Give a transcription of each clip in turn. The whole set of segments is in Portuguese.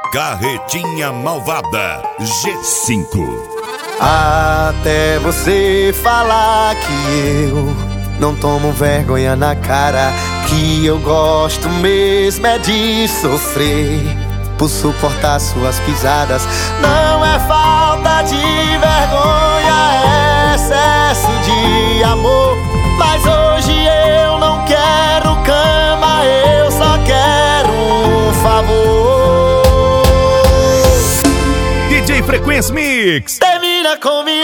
Carretinha Malvada G5. Até você falar que eu não tomo vergonha na cara, que eu gosto mesmo é de sofrer por suportar suas pisadas. Não é falta de vergonha, é excesso de amor. Mas hoje eu não quero cama, eu só quero um favor. DJ Frequência Mix. Termina comigo,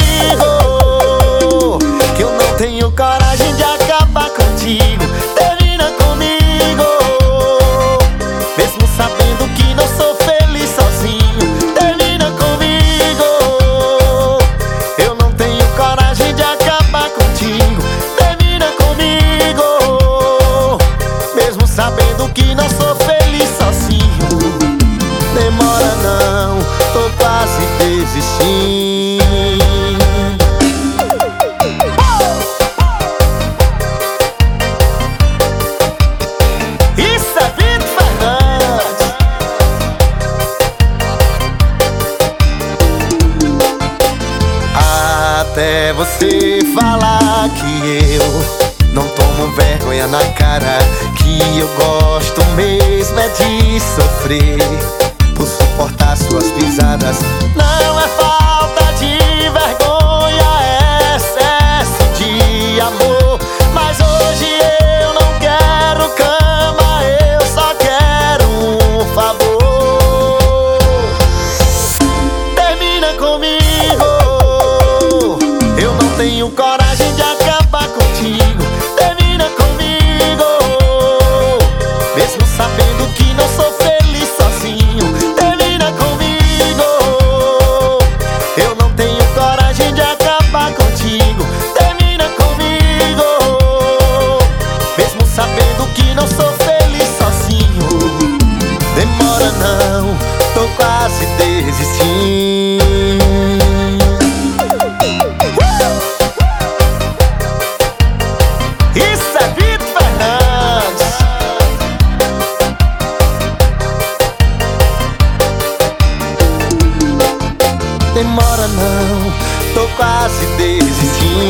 que eu não tenho coragem de acabar contigo. Termina comigo, mesmo sabendo que não sou feliz sozinho. Termina comigo, eu não tenho coragem de acabar contigo. Termina comigo, mesmo sabendo que não sou feliz sozinho. Demora não, tô quase desistindo. Isso é Vitor Fernandes. Até você falar que eu não tomo vergonha na cara, que eu gosto mesmo é de sofrer por suportar suas pisadas. Não é falta de vergonha, é excesso de amor. Mas hoje eu não quero cama, eu só quero um favor. Termina comigo, eu não tenho coragem de acabar contigo. Termina comigo, mesmo sabendo que não sou feliz sozinho. Termina comigo, eu não tenho coragem de acabar contigo. Termina comigo, mesmo sabendo que não sou feliz sozinho. Demora não, tô quase desistindo. Isso é Vitor Fernandes. Demora não, tô quase desistindo.